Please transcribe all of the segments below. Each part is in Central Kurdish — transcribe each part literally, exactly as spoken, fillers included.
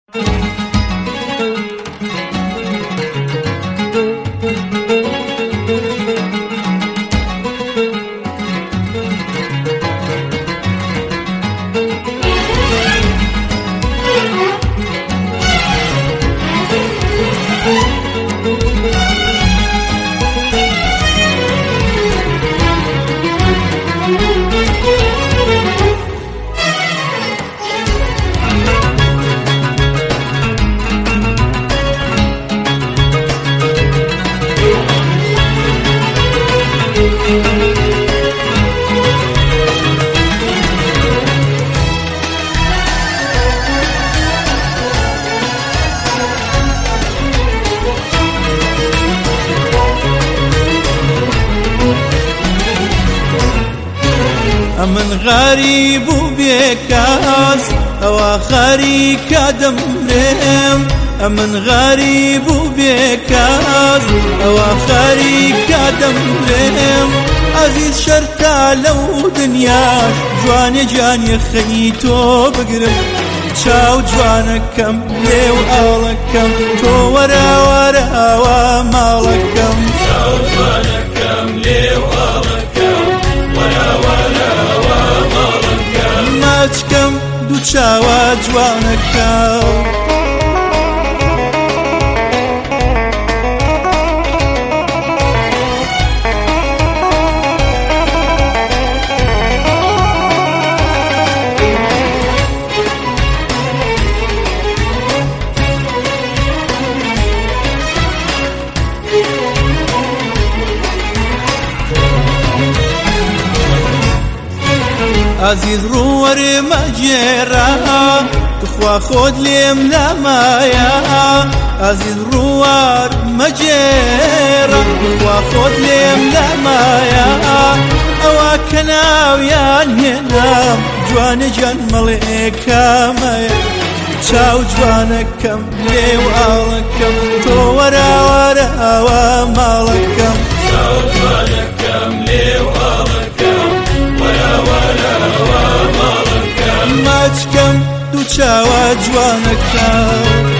من غريب وبيكاس أو خريك دمرهم من غريب وبيكاس أو خريك دمرهم عزيز شرطة لو دنياش جواني جاني خيتو بقرب شاو جوانك كم ليو أولك كم تو ورا ورا ومالك كم شاو جوانك كم ليو أولك كم ورا ورا ومالك كم ماچ كم دو چاوا جوانك كم عزيز روور مجرى تخوا خود ليم لمايا عزيز روور مجرى تخوا خود ليم لمايا أوا كناويان هنا جوان جان مليكا مايا شاو جوانك كم ليو آلك كم تو ورا ورا ومالك كم شاو جوانك كم ليو آلك كم ورا ورا ومالك كم ماچ كم دو چاوا جوانك كم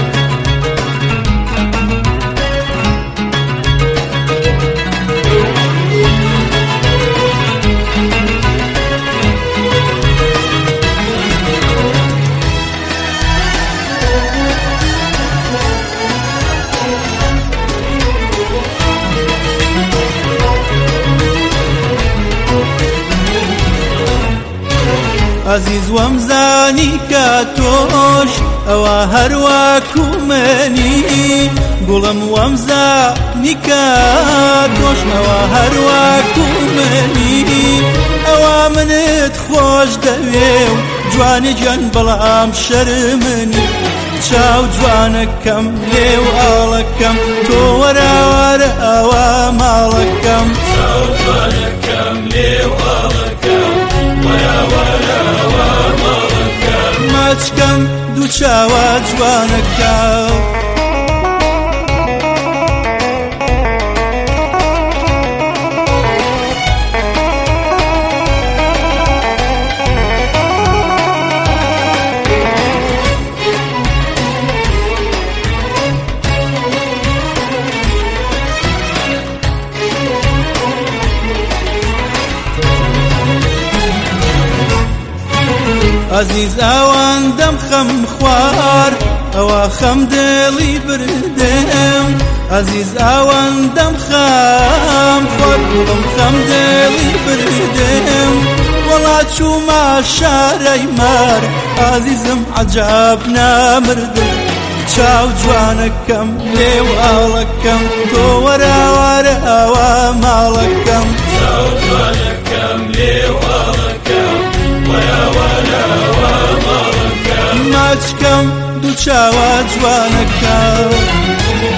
عزيز ومزاني كاتوش أو هرواكو مني قولم ومزاني كاتوش أو هرواكو مني أو منت خوش دويو جواني جان بلام شرمني شاو جوانك كم ليو آلك كم تو ورا ورا ومالك كم شاو جوانك كم ليو آلك كم ورا ورا ومالك كم ماچ كم دو چاوا جوانك كم عزيز اوان دم خم خوار او خم دلي بردم عزيز اوان دم خم خوار دم خم دلي بردم والله شو ما شاري مار عزيزم عجبنا مردم شاو جوانك كم ليو آلك كم تو ورا ورا ومالك كم شاو جوانك كم ليو آلك كم ورا ورا ومالك كم ماچ كم دو چاوا جوانك كم